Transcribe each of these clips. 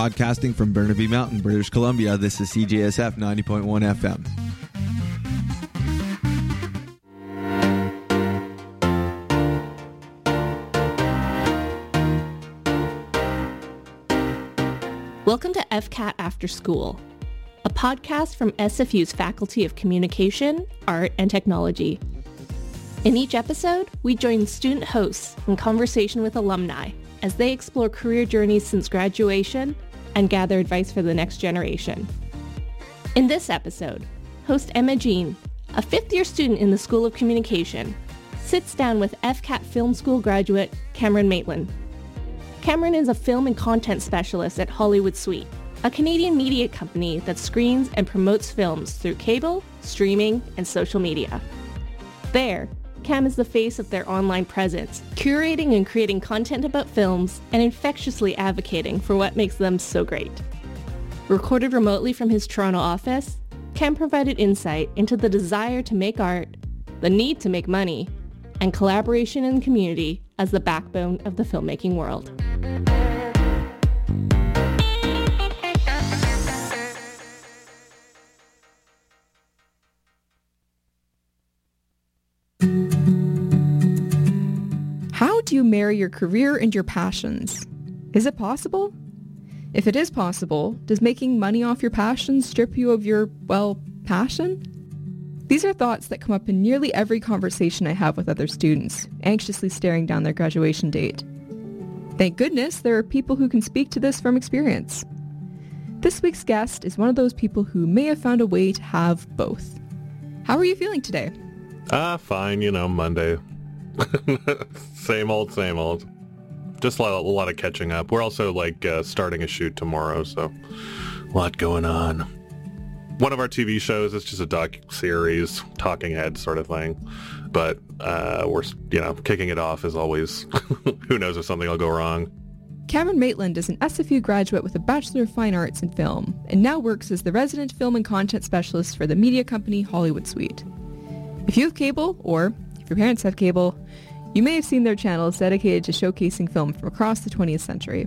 Podcasting from Burnaby Mountain, British Columbia, this is CJSF 90.1 FM. Welcome to FCAT After School, a podcast from SFU's Faculty of Communication, Art, and Technology. In each episode, we join student hosts in conversation with alumni as they explore career journeys since graduation and gather advice for the next generation. In this episode, host Emma Jean, a fifth-year student in the School of Communication, sits down with FCAT Film School graduate Cameron Maitland. Cameron is a film and content specialist at Hollywood Suite, a Canadian media company that screens and promotes films through cable, streaming, and social media. There, Cam is the face of their online presence, curating and creating content about films and infectiously advocating for what makes them so great. Recorded remotely from his Toronto office, Cam provided insight into the desire to make art, the need to make money, and collaboration in the community as the backbone of the filmmaking world. How do you marry your career and your passions? Is it possible? If it is possible, does making money off your passions strip you of your, passion? These are thoughts that come up in nearly every conversation I have with other students, anxiously staring down their graduation date. Thank goodness there are people who can speak to this from experience. This week's guest is one of those people who may have found a way to have both. How are you feeling today? Fine, Monday. Same old. Just a lot of catching up. We're also starting a shoot tomorrow, so a lot going on. One of our TV shows is just a doc-series, talking head sort of thing. But we're, kicking it off as always. Who knows if something will go wrong. Cameron Maitland is an SFU graduate with a Bachelor of Fine Arts in Film and now works as the resident film and content specialist for the media company Hollywood Suite. If you have cable, or if your parents have cable, you may have seen their channels dedicated to showcasing film from across the 20th century.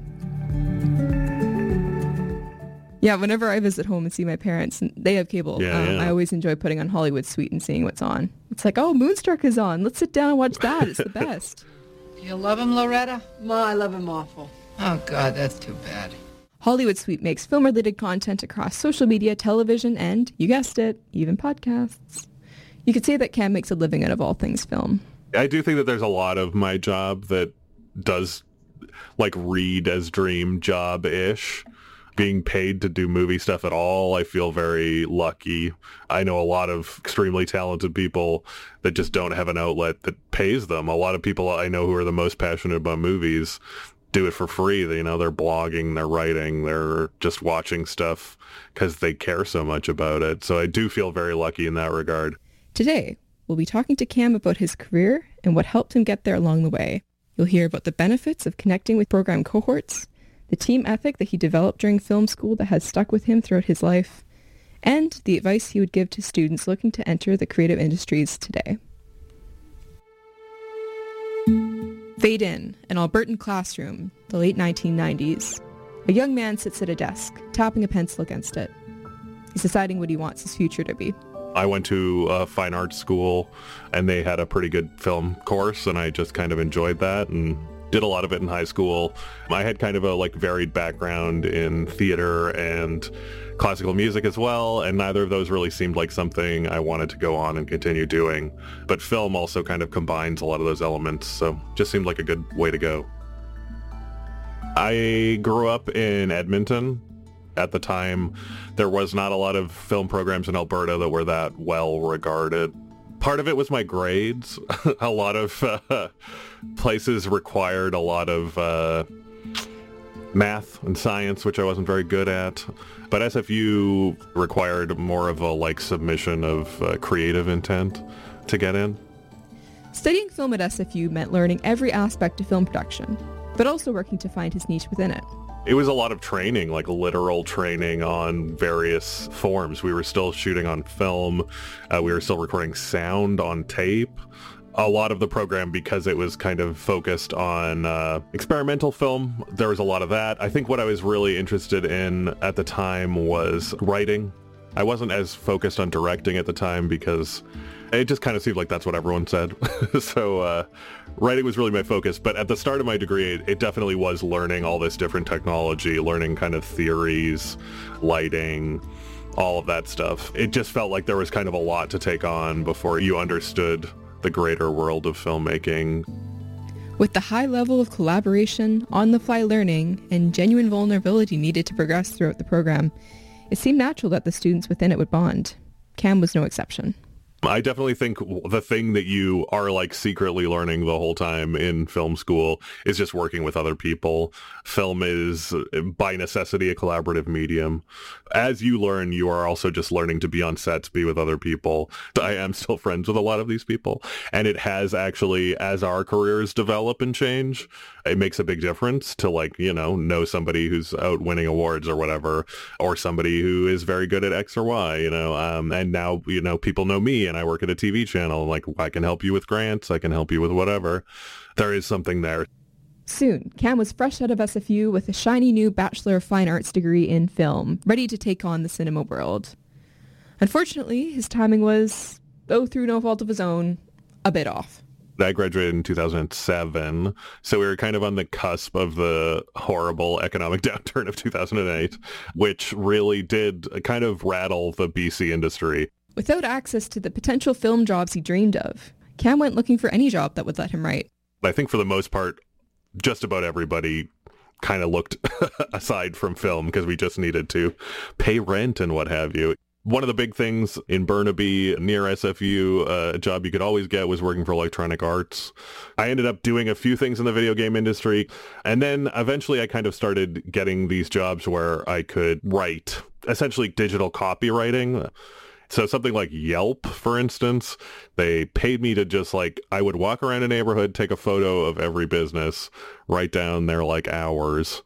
Yeah, whenever I visit home and see my parents, and they have cable, I always enjoy putting on Hollywood Suite and seeing what's on. It's like, oh, Moonstruck is on. Let's sit down and watch that. It's the best. Do you love him, Loretta? Ma, I love him awful. Oh, God, that's too bad. Hollywood Suite makes film-related content across social media, television, and, you guessed it, even podcasts. You could say that Cam makes a living out of all things film. I do think that there's a lot of my job that does read as dream job-ish. Being paid to do movie stuff at all, I feel very lucky. I know a lot of extremely talented people that just don't have an outlet that pays them. A lot of people I know who are the most passionate about movies do it for free. They're blogging, they're writing, they're just watching stuff because they care so much about it. So I do feel very lucky in that regard. Today, we'll be talking to Cam about his career and what helped him get there along the way. You'll hear about the benefits of connecting with program cohorts, the team ethic that he developed during film school that has stuck with him throughout his life, and the advice he would give to students looking to enter the creative industries today. Fade in, an Albertan classroom, the late 1990s. A young man sits at a desk, tapping a pencil against it. He's deciding what he wants his future to be. I went to a fine arts school, and they had a pretty good film course, and I just kind of enjoyed that and did a lot of it in high school. I had kind of a varied background in theater and classical music as well, and neither of those really seemed like something I wanted to go on and continue doing. But film also kind of combines a lot of those elements, so just seemed like a good way to go. I grew up in Edmonton. At the time, there was not a lot of film programs in Alberta that were that well regarded. Part of it was my grades. A lot of places required a lot of math and science, which I wasn't very good at. But SFU required more of a submission of creative intent to get in. Studying film at SFU meant learning every aspect of film production, but also working to find his niche within it. It was a lot of training, literal training on various forms. We were still shooting on film. We were still recording sound on tape. a lot of the program, because it was kind of focused on experimental film, there was a lot of that. I think what I was really interested in at the time was writing. I wasn't as focused on directing at the time because it just kind of seemed like that's what everyone said. So writing was really my focus. But at the start of my degree, it definitely was learning all this different technology, learning kind of theories, lighting, all of that stuff. It just felt like there was kind of a lot to take on before you understood the greater world of filmmaking. With the high level of collaboration, on-the-fly learning, and genuine vulnerability needed to progress throughout the program, it seemed natural that the students within it would bond. Cam was no exception. I definitely think the thing that you are like secretly learning the whole time in film school is just working with other people. Film is by necessity a collaborative medium. As you learn, you are also just learning to be on set, to be with other people. I am still friends with a lot of these people. And it has actually, as our careers develop and change, it makes a big difference to like, know somebody who's out winning awards or whatever, or somebody who is very good at X or Y, and now, people know me and I work at a TV channel. Like, I can help you with grants. I can help you with whatever. There is something there. Soon, Cam was fresh out of SFU with a shiny new Bachelor of Fine Arts degree in film, ready to take on the cinema world. Unfortunately, his timing was, though through no fault of his own, a bit off. I graduated in 2007, so we were kind of on the cusp of the horrible economic downturn of 2008, which really did kind of rattle the BC industry. Without access to the potential film jobs he dreamed of, Cam went looking for any job that would let him write. I think for the most part, just about everybody kind of looked aside from film because we just needed to pay rent and what have you. One of the big things in Burnaby near SFU, a job you could always get was working for Electronic Arts. I ended up doing a few things in the video game industry. And then eventually I kind of started getting these jobs where I could write essentially digital copywriting. So something like Yelp, for instance, they paid me to just I would walk around a neighborhood, take a photo of every business, write down their hours.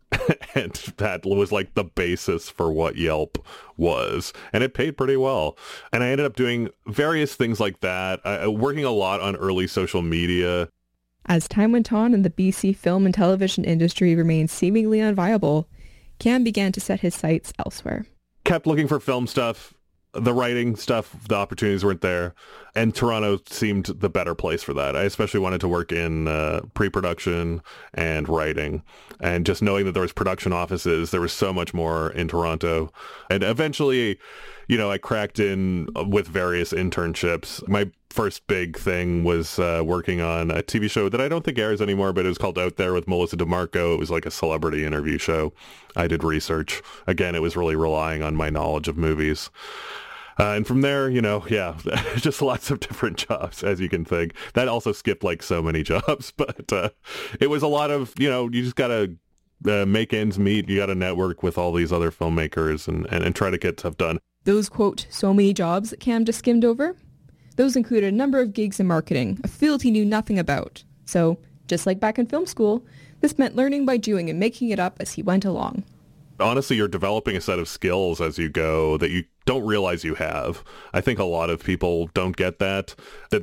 And that was the basis for what Yelp was. And it paid pretty well. And I ended up doing various things like that, working a lot on early social media. As time went on and the BC film and television industry remained seemingly unviable, Cam began to set his sights elsewhere. Kept looking for film stuff. The writing stuff, the opportunities weren't there, and Toronto seemed the better place for that. I especially wanted to work in pre-production and writing, and just knowing that there was production offices, there was so much more in Toronto. And eventually, I cracked in with various internships. My first big thing was working on a TV show that I don't think airs anymore, but it was called Out There with Melissa DeMarco. It was like a celebrity interview show. I did research. Again, it was really relying on my knowledge of movies. And from there, just lots of different jobs, as you can think. That also skipped so many jobs, but it was a lot of, you just got to make ends meet. You got to network with all these other filmmakers and try to get stuff done. Those, quote, so many jobs that Cam just skimmed over? Those included a number of gigs in marketing, a field he knew nothing about. So, just like back in film school, this meant learning by doing and making it up as he went along. Honestly, you're developing a set of skills as you go that you don't realize you have. I think a lot of people don't get that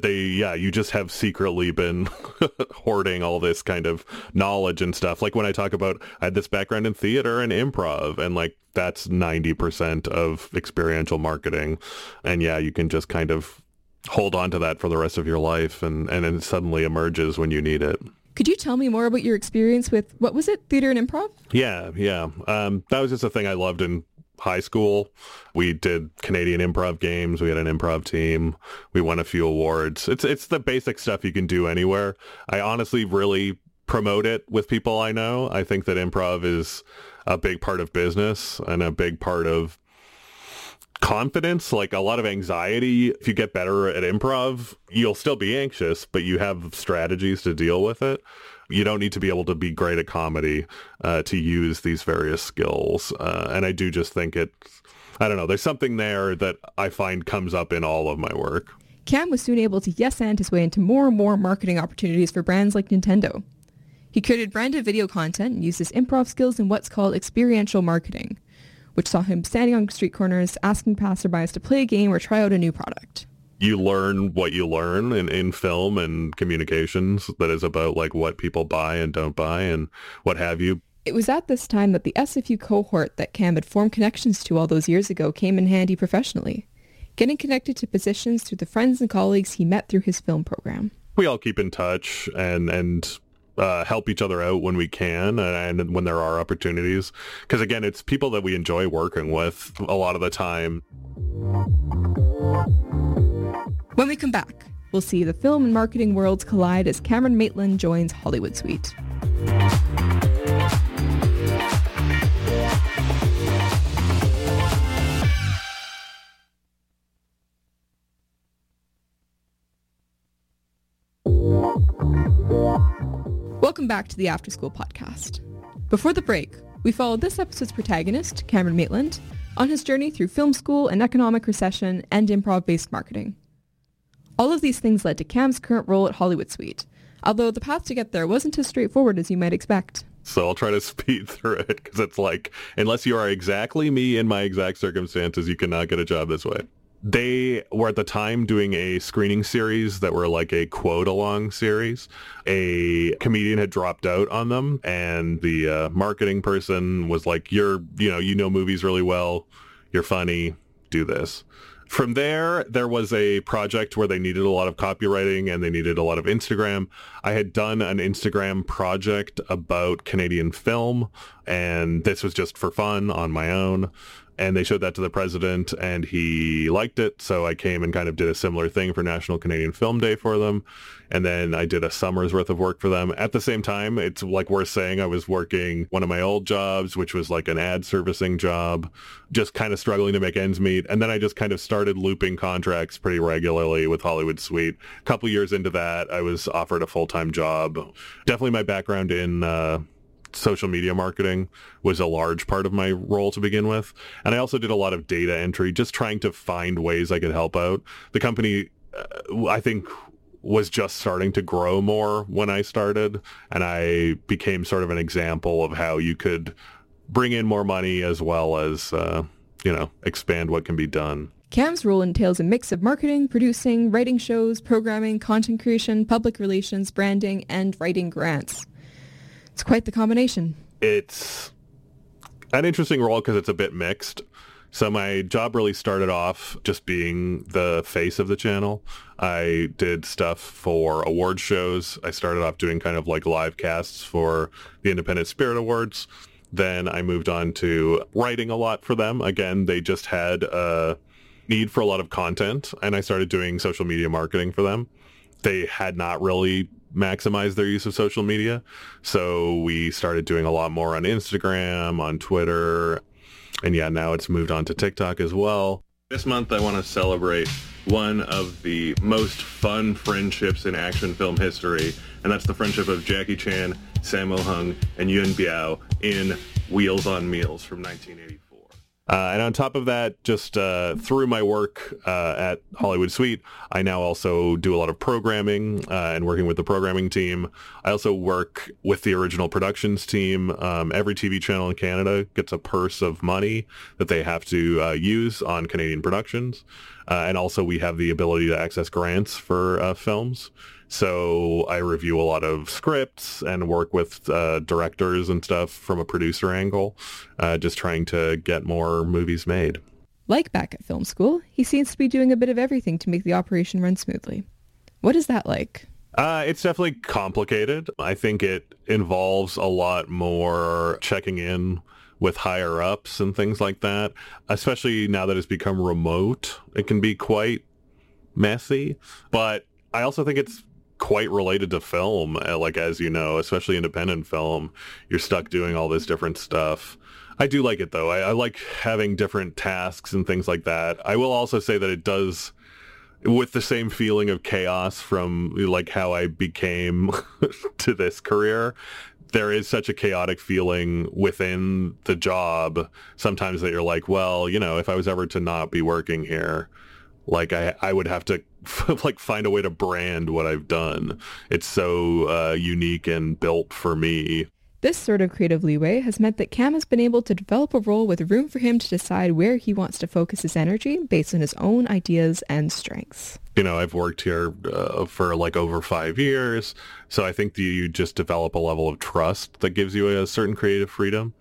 you just have secretly been hoarding all this kind of knowledge and stuff. Like when I talk about, I had this background in theater and improv, and that's 90% of experiential marketing. And you can just kind of hold on to that for the rest of your life, and it suddenly emerges when you need it. Could you tell me more about your experience with, what was it, theater and improv? Yeah. That was just a thing I loved in high school. We did Canadian improv games. We had an improv team. We won a few awards. It's the basic stuff you can do anywhere. I honestly really promote it with people I know. I think that improv is a big part of business and a big part of confidence, a lot of anxiety. If you get better at improv, you'll still be anxious, but you have strategies to deal with it. You don't need to be able to be great at comedy to use these various skills. And I do just think there's something there that I find comes up in all of my work. Cam was soon able to yes-and his way into more and more marketing opportunities for brands like Nintendo. He created branded video content and used his improv skills in what's called experiential marketing, which saw him standing on street corners asking passerbys to play a game or try out a new product. you learn what you learn in film and communications that is about like what people buy and don't buy and what have you. It was at this time that the SFU cohort that Cam had formed connections to all those years ago came in handy professionally, getting connected to positions through the friends and colleagues he met through his film program. We all keep in touch and help each other out when we can and when there are opportunities. Because again, it's people that we enjoy working with a lot of the time. When we come back, we'll see the film and marketing worlds collide as Cameron Maitland joins Hollywood Suite. Welcome back to the After School Podcast. Before the break, we followed this episode's protagonist, Cameron Maitland, on his journey through film school and economic recession and improv-based marketing. All of these things led to Cam's current role at Hollywood Suite, although the path to get there wasn't as straightforward as you might expect. So I'll try to speed through it because it's like, unless you are exactly me in my exact circumstances, you cannot get a job this way. They were at the time doing a screening series that were like a quote-along series. A comedian had dropped out on them, and the marketing person was like, you know movies really well, you're funny, do this. From there was a project where they needed a lot of copywriting and they needed a lot of Instagram. I had done an Instagram project about Canadian film, and this was just for fun on my own. And they showed that to the president, and he liked it. So I came and kind of did a similar thing for National Canadian Film Day for them. And then I did a summer's worth of work for them. At the same time, it's like worth saying I was working one of my old jobs, which was like an ad servicing job, just kind of struggling to make ends meet. And then I just kind of started looping contracts pretty regularly with Hollywood Suite. A couple years into that, I was offered a full-time job. Definitely my background in social media marketing was a large part of my role to begin with. And I also did a lot of data entry, just trying to find ways I could help out. The company, I think, was just starting to grow more when I started, and I became sort of an example of how you could bring in more money as well as, expand what can be done. Cam's role entails a mix of marketing, producing, writing shows, programming, content creation, public relations, branding, and writing grants. It's quite the combination. It's an interesting role because it's a bit mixed. So my job really started off just being the face of the channel. I did stuff for award shows. I started off doing kind of like live casts for the Independent Spirit Awards. Then I moved on to writing a lot for them. Again, they just had a need for a lot of content, and I started doing social media marketing for them. They had not really maximize their use of social media. So we started doing a lot more on Instagram, on Twitter, and now it's moved on to TikTok as well. This month I want to celebrate one of the most fun friendships in action film history, and that's the friendship of Jackie Chan, Sammo Hung, and Yuen Biao in Wheels on Meals from 1984. And on top of that, just through my work at Hollywood Suite, I now also do a lot of programming and working with the programming team. I also work with the original productions team. Every TV channel in Canada gets a purse of money that they have to use on Canadian productions. And also we have the ability to access grants for films. So I review a lot of scripts and work with directors and stuff from a producer angle, just trying to get more movies made. Like back at film school, he seems to be doing a bit of everything to make the operation run smoothly. What is that like? It's definitely complicated. I think it involves a lot more checking in with higher ups and things like that, especially now that it's become remote. It can be quite messy, but I also think it's quite related to film, like, as you know, especially independent film. You're stuck doing all this different stuff. I do like it, though. I like having different tasks and things like that. I will also say that it does, with the same feeling of chaos from like how I became to this career, there is such a chaotic feeling within the job sometimes that you're like, well, if I was ever to not be working here, like I would have to like find a way to brand what I've done. It's so unique and built for me. This sort of creative leeway has meant that Cam has been able to develop a role with room for him to decide where he wants to focus his energy based on his own ideas and strengths. I've worked here for like over 5 years, so I think that you just develop a level of trust that gives you a certain creative freedom.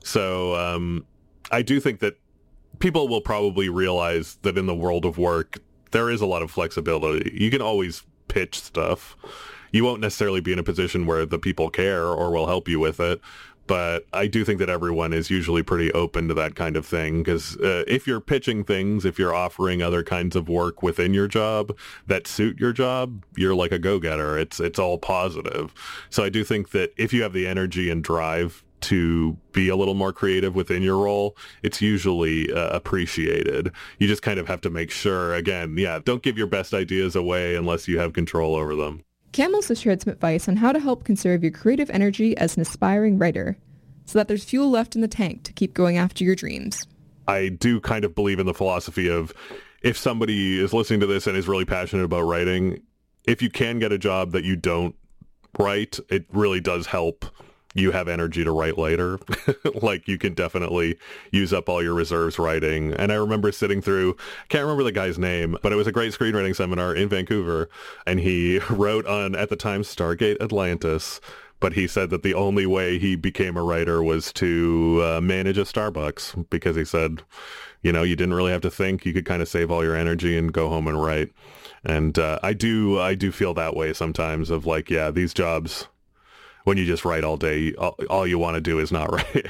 So I do think that people will probably realize that in the world of work, there is a lot of flexibility. You can always pitch stuff. You won't necessarily be in a position where the people care or will help you with it. But I do think that everyone is usually pretty open to that kind of thing, because if you're pitching things, if you're offering other kinds of work within your job that suit your job, you're like a go-getter. It's all positive. So I do think that if you have the energy and drive to be a little more creative within your role, it's usually appreciated. You just kind of have to make sure, again, don't give your best ideas away unless you have control over them. Cam also shared some advice on how to help conserve your creative energy as an aspiring writer, so that there's fuel left in the tank to keep going after your dreams. I do kind of believe in the philosophy of, if somebody is listening to this and is really passionate about writing, if you can get a job that you don't write, it really does help you have energy to write later. Like, you can definitely use up all your reserves writing. And I remember sitting through, can't remember the guy's name, but it was a great screenwriting seminar in Vancouver. And he wrote on, at the time, Stargate Atlantis. But he said that the only way he became a writer was to manage a Starbucks, because he said, you didn't really have to think. You could kind of save all your energy and go home and write. And I do feel that way sometimes, of like, these jobs, when you just write all day, all you want to do is not write.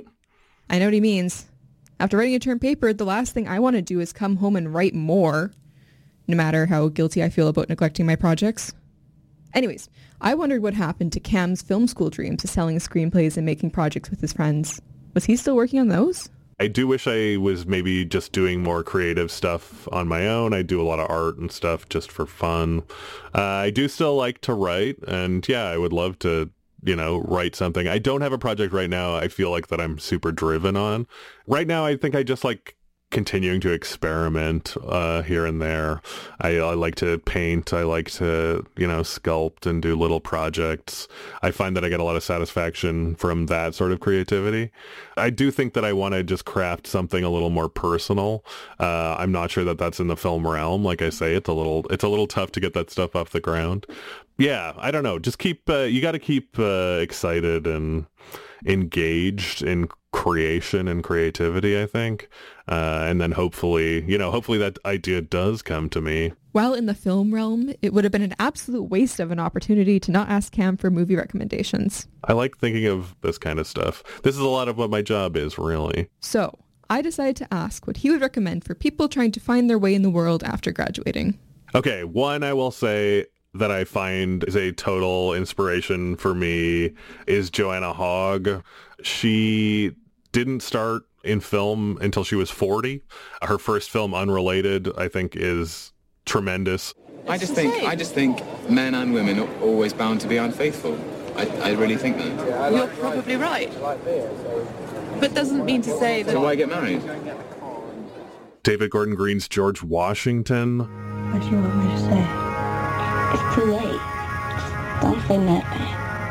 I know what he means. After writing a term paper, the last thing I want to do is come home and write more, no matter how guilty I feel about neglecting my projects. Anyways, I wondered what happened to Cam's film school dreams of selling screenplays and making projects with his friends. Was he still working on those? I do wish I was maybe just doing more creative stuff on my own. I do a lot of art and stuff just for fun. I do still like to write, and I would love to write something. I don't have a project right now I feel like that I'm super driven on. Right now, I think I just like continuing to experiment here and there. I like to paint. I like to, sculpt and do little projects. I find that I get a lot of satisfaction from that sort of creativity. I do think that I want to just craft something a little more personal. I'm not sure that that's in the film realm. Like I say, it's a little tough to get that stuff off the ground. I don't know. Just you got to keep excited and engaged in creation and creativity, I think. And then hopefully that idea does come to me. While in the film realm, it would have been an absolute waste of an opportunity to not ask Cam for movie recommendations. I like thinking of this kind of stuff. This is a lot of what my job is, really. So I decided to ask what he would recommend for people trying to find their way in the world after graduating. Okay, one I will say that I find is a total inspiration for me is Joanna Hogg. She didn't start in film until she was 40. Her first film, Unrelated, I think is tremendous. I just think men and women are always bound to be unfaithful. I really think that. You're probably right. But doesn't mean to say that... So why get married? David Gordon Green's George Washington. What do you want me to say? It's too late. Don't say nothing.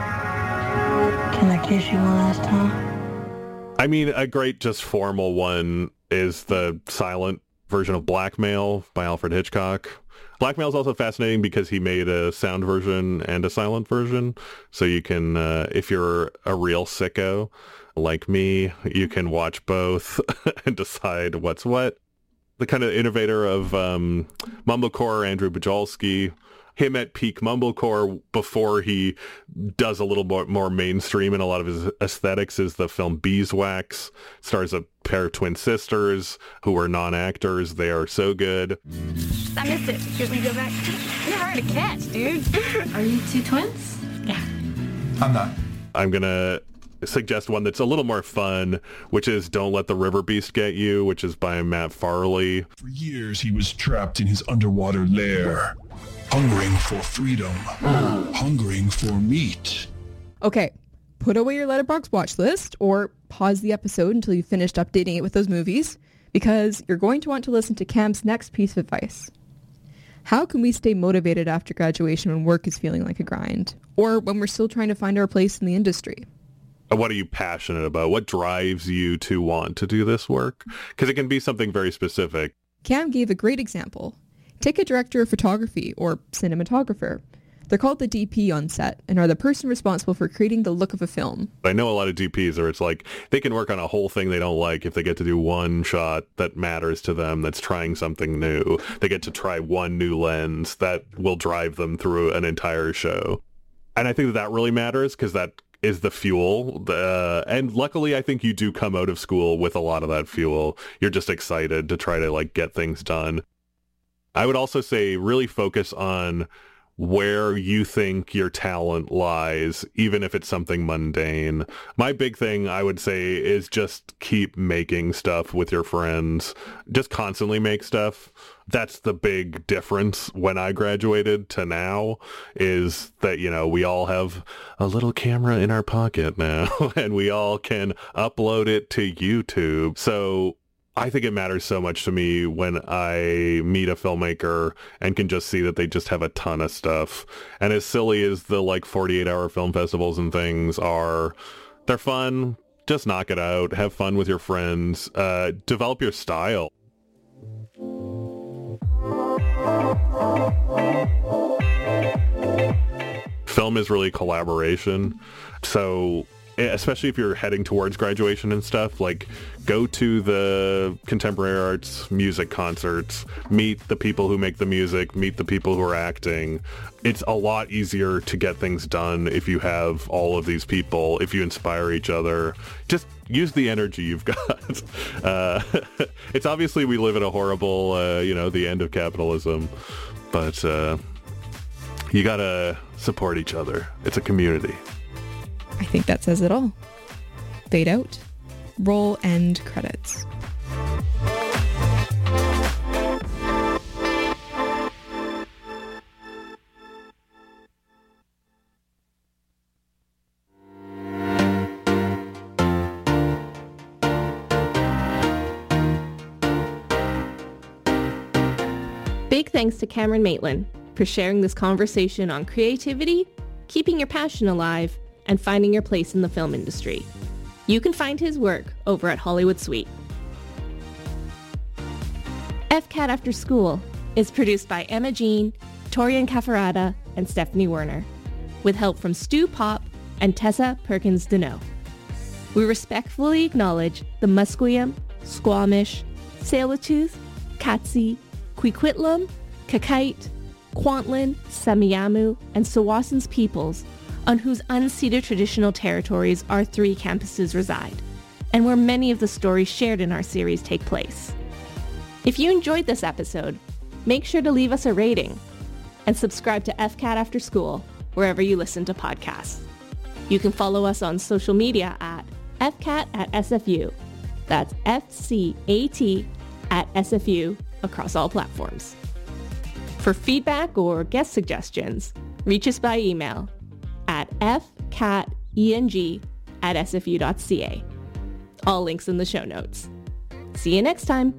Can I kiss you one last time? I mean, a great just formal one is the silent version of Blackmail by Alfred Hitchcock. Blackmail is also fascinating because he made a sound version and a silent version. So you can, if you're a real sicko like me, you can watch both and decide what's what. The kind of innovator of mumblecore, Andrew Bujalski, him at peak mumblecore before he does a little more mainstream in a lot of his aesthetics is the film Beeswax. Stars a pair of twin sisters who are non-actors. They are so good. I missed it. Should we go back? You're hard to catch, dude. Are you two twins? Yeah. I'm not. I'm going to suggest one that's a little more fun, which is Don't Let the River Beast Get You, which is by Matt Farley. For years, he was trapped in his underwater lair, hungering for freedom, hungering for meat. Okay, put away your Letterboxd watch list or pause the episode until you've finished updating it with those movies, because you're going to want to listen to Cam's next piece of advice. How can we stay motivated after graduation when work is feeling like a grind, or when we're still trying to find our place in the industry? What are you passionate about? What drives you to want to do this work? Because it can be something very specific. Cam gave a great example. Take a director of photography or cinematographer. They're called the DP on set and are the person responsible for creating the look of a film. I know a lot of DPs where it's like they can work on a whole thing they don't like if they get to do one shot that matters to them that's trying something new. They get to try one new lens that will drive them through an entire show. And I think that really matters because that is the fuel. And luckily, I think you do come out of school with a lot of that fuel. You're just excited to try to like get things done. I would also say really focus on where you think your talent lies, even if it's something mundane. My big thing, I would say, is just keep making stuff with your friends. Just constantly make stuff. That's the big difference when I graduated to now, is that, you know, we all have a little camera in our pocket now and we all can upload it to YouTube. So I think it matters so much to me when I meet a filmmaker and can just see that they just have a ton of stuff. And as silly as the like 48-hour film festivals and things are, they're fun. Just knock it out. Have fun with your friends. Develop your style. Film is really collaboration. So especially if you're heading towards graduation and stuff, like go to the contemporary arts music concerts, meet the people who make the music, meet the people who are acting. It's a lot easier to get things done if you have all of these people, if you inspire each other. Just use the energy you've got. It's obviously we live in a horrible, the end of capitalism, but you gotta support each other. It's a community. I think that says it all. Fade out. Roll end credits. Big thanks to Cameron Maitland for sharing this conversation on creativity, keeping your passion alive, and finding your place in the film industry. You can find his work over at Hollywood Suite. FCAT After School is produced by Emma Jean, Torian Caffarata, and Stephanie Werner, with help from Stu Pop and Tessa Perkins-Deneau. We respectfully acknowledge the Musqueam, Squamish, Tsleil-Waututh, Katzie, Coquitlam, Kakite, Kwantlen, Semiahmoo, and Tsawwassen peoples on whose unceded traditional territories our 3 campuses reside, and where many of the stories shared in our series take place. If you enjoyed this episode, make sure to leave us a rating and subscribe to FCAT After School wherever you listen to podcasts. You can follow us on social media at FCAT at SFU. That's FCAT at SFU across all platforms. For feedback or guest suggestions, reach us by email at fcateng@sfu.ca. All links in the show notes. See you next time.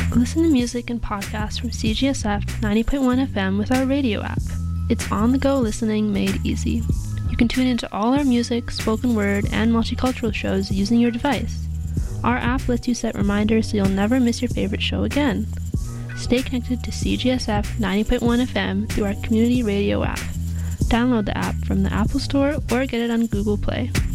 Listen to music and podcasts from CGSF 90.1 FM with our radio app. It's on-the-go listening made easy. You can tune into all our music, spoken word, and multicultural shows using your device. Our app lets you set reminders so you'll never miss your favorite show again. Stay connected to CGSF 90.1 FM through our community radio app. Download the app from the Apple Store or get it on Google Play.